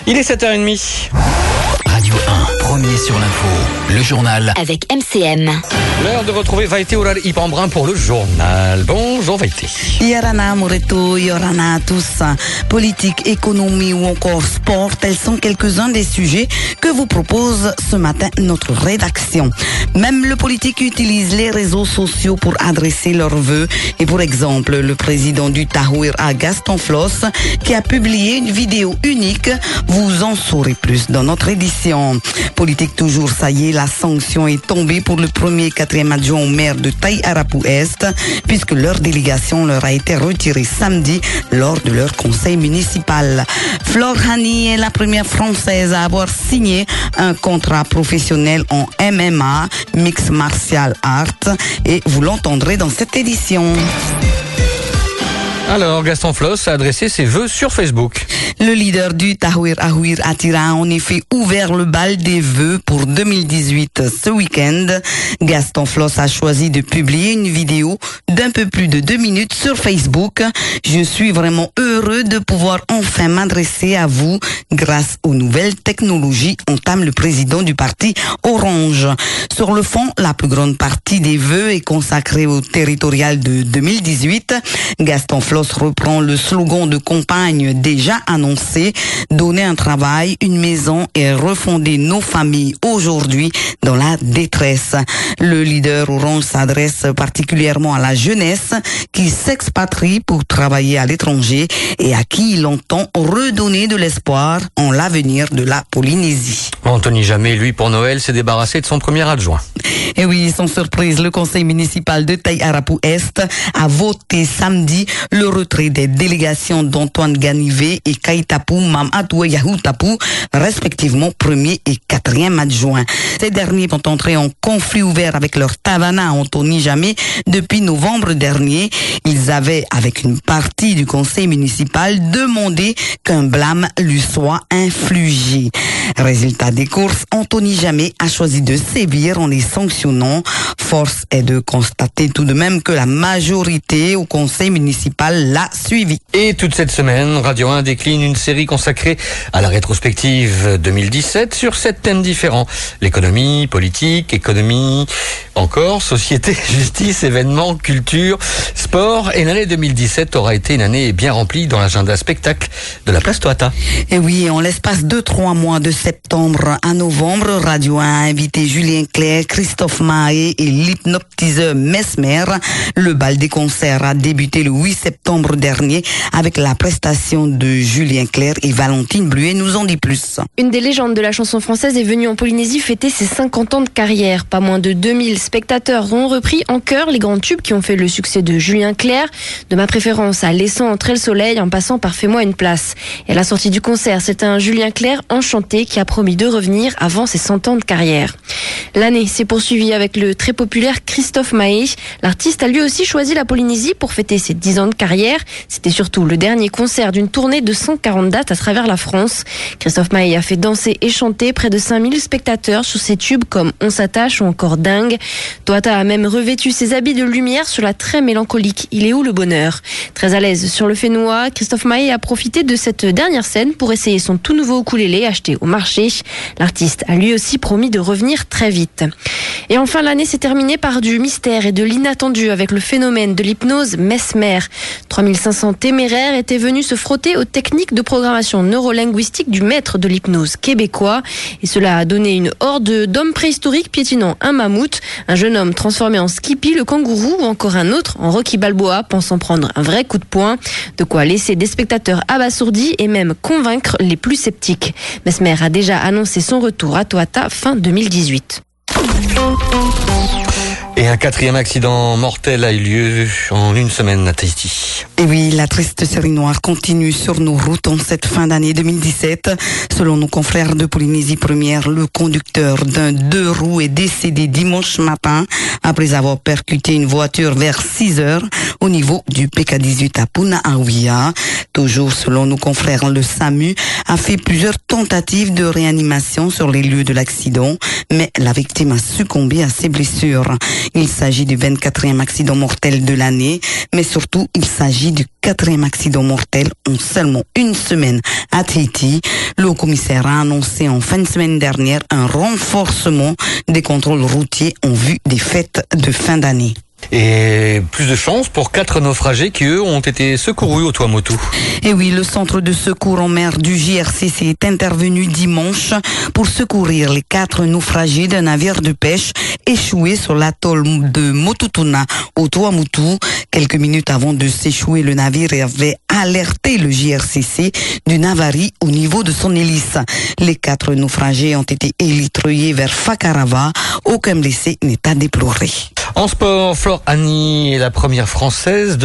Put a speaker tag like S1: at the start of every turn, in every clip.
S1: Il est 7h30.
S2: Radio 1, premier sur l'info, le journal
S3: avec MCM.
S1: L'heure de retrouver Vaïté Oulal Ipambrun pour le journal. Bonjour Vaïté.
S4: Yorana Moreto, Yorana à tous. Politique, économie ou encore sport, tels sont quelques-uns des sujets que vous propose ce matin notre rédaction. Même le politique utilise les réseaux sociaux pour adresser leurs vœux. Et pour exemple, le président du Tahoira, Gaston Floss, qui a publié une vidéo unique. Vous en saurez plus dans notre édition. Politique toujours, ça y est, la sanction est tombée pour le premier et quatrième adjoint au maire de Taï-Arapou-Est, puisque leur délégation leur a été retirée samedi lors de leur conseil municipal. Flore Hani est la première française à avoir signé un contrat professionnel en MMA, Mixed Martial Arts, et vous l'entendrez dans cette édition.
S1: Alors, Gaston Floss a adressé ses vœux sur Facebook.
S4: Le leader du Tahouir Ahouir Attira a en effet ouvert le bal des vœux pour 2018 ce week-end. Gaston Floss a choisi de publier une vidéo d'un peu plus de 2 minutes sur Facebook. Je suis vraiment heureux de pouvoir enfin m'adresser à vous grâce aux nouvelles technologies, entame le président du parti Orange. Sur le fond, la plus grande partie des vœux est consacrée au territorial de 2018. Gaston Floss reprend le slogan de campagne déjà annoncé, donner un travail, une maison et refonder nos familles aujourd'hui dans la détresse. Le leader Orange s'adresse particulièrement à la jeunesse qui s'expatrie pour travailler à l'étranger et à qui il entend redonner de l'espoir en l'avenir de la Polynésie.
S1: Anthony Jamet, lui, pour Noël, s'est débarrassé de son premier adjoint.
S4: Et oui, sans surprise, le conseil municipal de Taï-Arapou-Est a voté samedi le retrait des délégations d'Antoine Ganivet et Kaitapou Mamadou Yahoutapou, respectivement premier et quatrième adjoint. Ces derniers sont entrés en conflit ouvert avec leur Tavana Anthony Jamet depuis novembre dernier. Ils avaient, avec une partie du conseil municipal, demandé qu'un blâme lui soit infligé. Résultat des courses, Anthony Jamet a choisi de sévir en les sanctionnant. Force est de constater tout de même que la majorité au conseil municipal l'a suivi.
S1: Et toute cette semaine, Radio 1 décline une série consacrée à la rétrospective 2017 sur 7 thèmes différents. L'économie, politique, économie, encore, société, justice, événements, culture, sport. Et l'année 2017 aura été une année bien remplie dans l'agenda spectacle de la place Toata.
S4: Et oui, en l'espace de 3 mois, de septembre à novembre, Radio 1 a invité Julien Clerc, Christophe Mahé et l'hypnotiseur Mesmer. Le bal des concerts a débuté le 8 septembre dernier avec la prestation de Julien Clerc et Valentine Bluet nous en dit plus.
S5: Une des légendes de la chanson française est venue en Polynésie fêter ses 50 ans de carrière. Pas moins de 2000 spectateurs ont repris en chœur les grands tubes qui ont fait le succès de Julien Clerc, de ma préférence à Laissant entrer le soleil en passant par Fais-moi une place. Et à la sortie du concert, c'est un Julien Clerc enchanté qui a promis de revenir avant ses 100 ans de carrière. L'année s'est poursuivie avec le très populaire Christophe Mahé. L'artiste a lui aussi choisi la Polynésie pour fêter ses 10 ans de carrière. C'était surtout le dernier concert d'une tournée de 140 dates à travers la France. Christophe Mahé a fait danser et chanter près de 5000 spectateurs sur ses tubes comme On s'attache ou encore Dingue. Toata a même revêtu ses habits de lumière sur la très mélancolique Il est où le bonheur. Très à l'aise sur le Fénois, Christophe Mahé a profité de cette dernière scène pour essayer son tout nouveau ukulélé acheté au marché. L'artiste a lui aussi promis de revenir très vite. Et enfin, l'année s'est terminée par du mystère et de l'inattendu avec le phénomène de l'hypnose Mesmer. 3500 téméraires étaient venus se frotter aux techniques de programmation neurolinguistique du maître de l'hypnose québécois. Et cela a donné une horde d'hommes préhistoriques piétinant un mammouth, un jeune homme transformé en Skippy le kangourou ou encore un autre en Rocky Balboa pensant prendre un vrai coup de poing. De quoi laisser des spectateurs abasourdis et même convaincre les plus sceptiques. Mesmer a déjà annoncé son retour à Toata fin 2018.
S1: Et un 4e accident mortel a eu lieu en une semaine à Tahiti.
S4: Et oui, la triste série noire continue sur nos routes en cette fin d'année 2017. Selon nos confrères de Polynésie Première, le conducteur d'un 2 roues est décédé dimanche matin après avoir percuté une voiture vers 6 heures au niveau du PK18 à Puna-Awia. Toujours selon nos confrères, le SAMU a fait plusieurs tentatives de réanimation sur les lieux de l'accident, mais la victime a succombé à ses blessures. Il s'agit du 24e accident mortel de l'année, mais surtout, il s'agit du 4e accident mortel en seulement une semaine à Tahiti. Le haut-commissaire a annoncé en fin de semaine dernière un renforcement des contrôles routiers en vue des fêtes de fin d'année.
S1: Et plus de chance pour 4 naufragés qui, eux, ont été secourus au Tuamotu.
S4: Et oui, le centre de secours en mer du JRCC est intervenu dimanche pour secourir les 4 naufragés d'un navire de pêche échoué sur l'atoll de Motutuna au Tuamotu. Quelques minutes avant de s'échouer, le navire avait alerté le JRCC d'une avarie au niveau de son hélice. Les 4 naufragés ont été élitreillés vers Fakarava. Aucun blessé n'est à déplorer.
S1: En sport, Flore Agny est la première française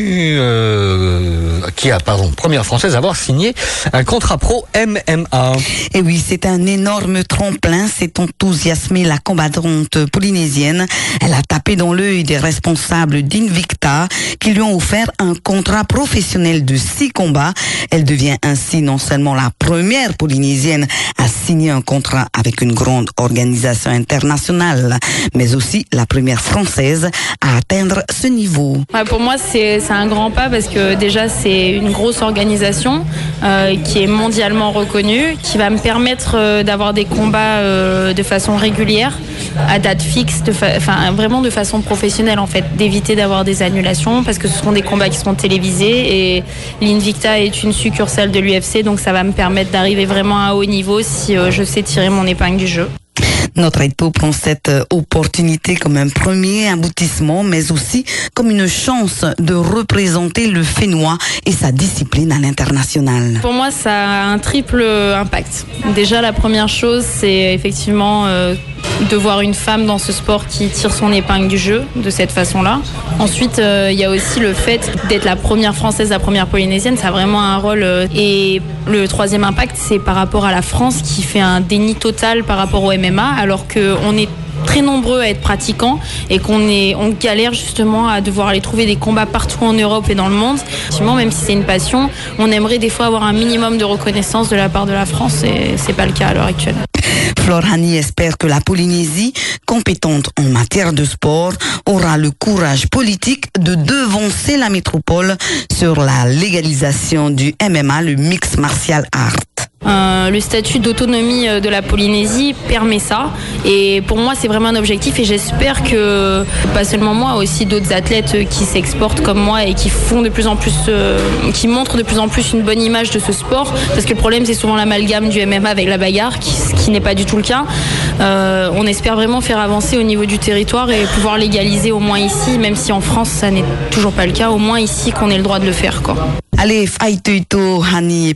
S1: première française à avoir signé un contrat pro MMA.
S4: Et oui, c'est un énorme tremplin, c'est enthousiasmé la combattante polynésienne. Elle a tapé dans l'œil des responsables d'Invicta qui lui ont offert un contrat professionnel de 6 combats. Elle devient ainsi non seulement la première polynésienne à signer un contrat avec une grande organisation internationale, mais aussi la première française à atteindre ce niveau.
S3: Pour moi, c'est un grand pas parce que déjà, c'est une grosse organisation qui est mondialement reconnue, qui va me permettre d'avoir des combats de façon régulière, à date fixe, vraiment de façon professionnelle en fait, d'éviter d'avoir des annulations parce que ce seront des combats qui seront télévisés et l'Invicta est une succursale de l'UFC, donc ça va me permettre d'arriver vraiment à haut niveau si je sais tirer mon épingle du jeu.
S4: Notre équipe prend cette opportunité comme un premier aboutissement, mais aussi comme une chance de représenter le Fénois et sa discipline à l'international.
S3: Pour moi, ça a un triple impact. Déjà, la première chose, c'est effectivement de voir une femme dans ce sport qui tire son épingle du jeu de cette façon-là. Ensuite, il y a aussi le fait d'être la première française, la première polynésienne. Ça a vraiment un rôle. Et le troisième impact, c'est par rapport à la France qui fait un déni total par rapport au MMA, alors qu'on est très nombreux à être pratiquants et on galère justement à devoir aller trouver des combats partout en Europe et dans le monde. Effectivement, même si c'est une passion, on aimerait des fois avoir un minimum de reconnaissance de la part de la France et c'est pas le cas à l'heure actuelle.
S4: Flore Agny espère que la Polynésie, compétente en matière de sport, aura le courage politique de devancer la métropole sur la légalisation du MMA, le Mixed Martial Art.
S3: Le statut d'autonomie de la Polynésie permet ça et pour moi c'est vraiment un objectif et j'espère que pas seulement moi, aussi d'autres athlètes qui s'exportent comme moi et qui font de plus en plus, qui montrent de plus en plus une bonne image de ce sport parce que le problème c'est souvent l'amalgame du MMA avec la bagarre ce qui n'est pas du tout le cas. On espère vraiment faire avancer au niveau du territoire et pouvoir légaliser au moins ici, même si en France ça n'est toujours pas le cas, au moins ici qu'on ait le droit de le faire quoi.
S4: Allez, Faituito Agny.